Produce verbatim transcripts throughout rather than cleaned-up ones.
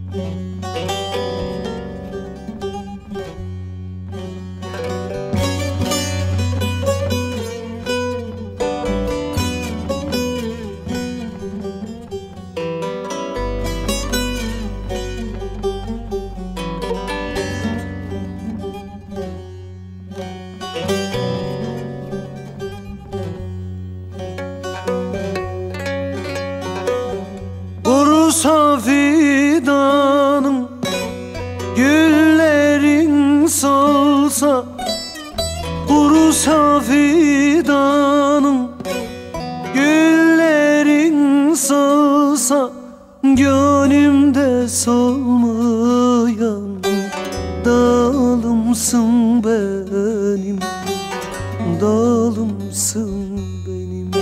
Kurusa fidanım, güllerin solsa. Kurusa fidanım, güllerin solsa. Gönlümde solmayan dalımsın benim, dalımsın benim.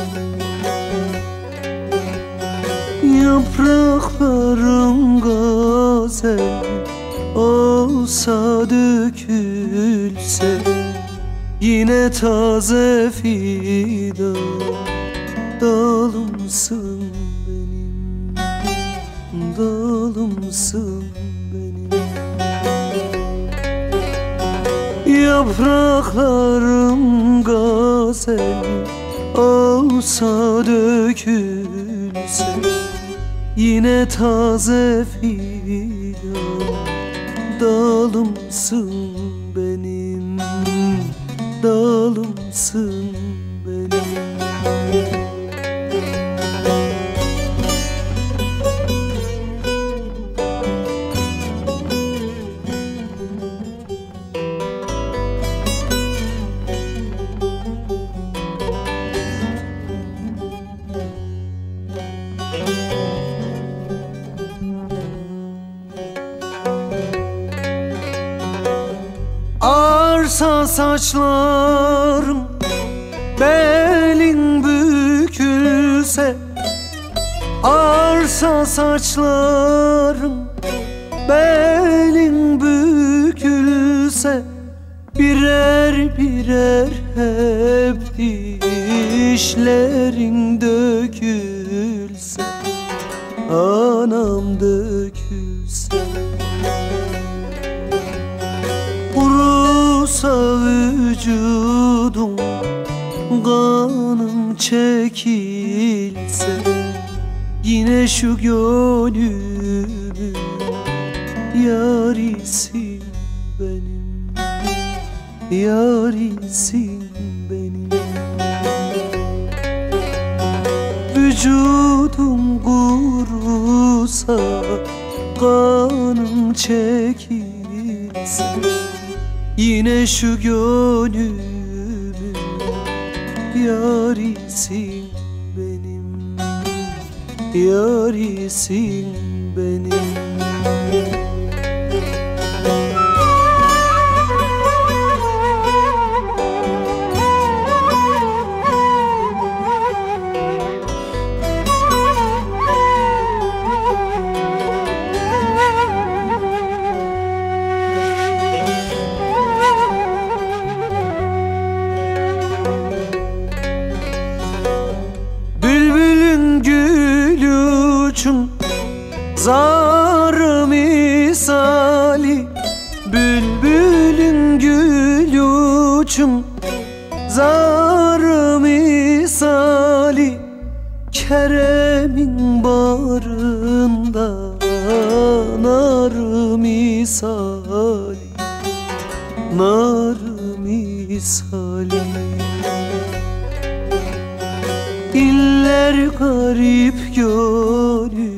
Yapraklarım gazel olsa, dökülse yine taze fidan, dalımsın benim, dalımsın benim. Yapraklarım gazel olsa, dökülse yine taze fidan, dalımsın benim, dalımsın benim. Arsa saçlarım, belin bükülse. Arsa saçlarım, belin bükülse. Birer birer hep dişlerin dökülse. Anam dökülse. Kurusa vücudum, kanım çekilse. Yine şu gönlümün yarisin benim, yarisin benim. Vücudum kurusa, kanım çekilse. Yine şu gönlümün yarisin benim, yarisin benim. Zar misali, bülbülün gül uçum. Zar misali, Kerem'in bağrında nar misali, nar misali. İller garip gönlüm,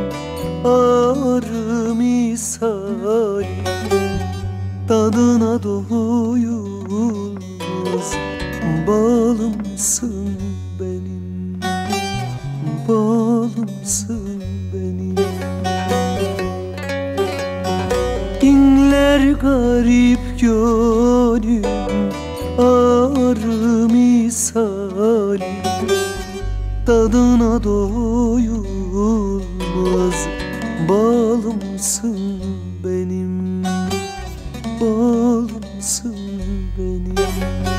ağrı misali. Tadına doyulmaz balımsın benim, balımsın benim. İnler garip gönlüm, ağrı misali. Tadına doyulmaz balımsın benim, balımsın benim.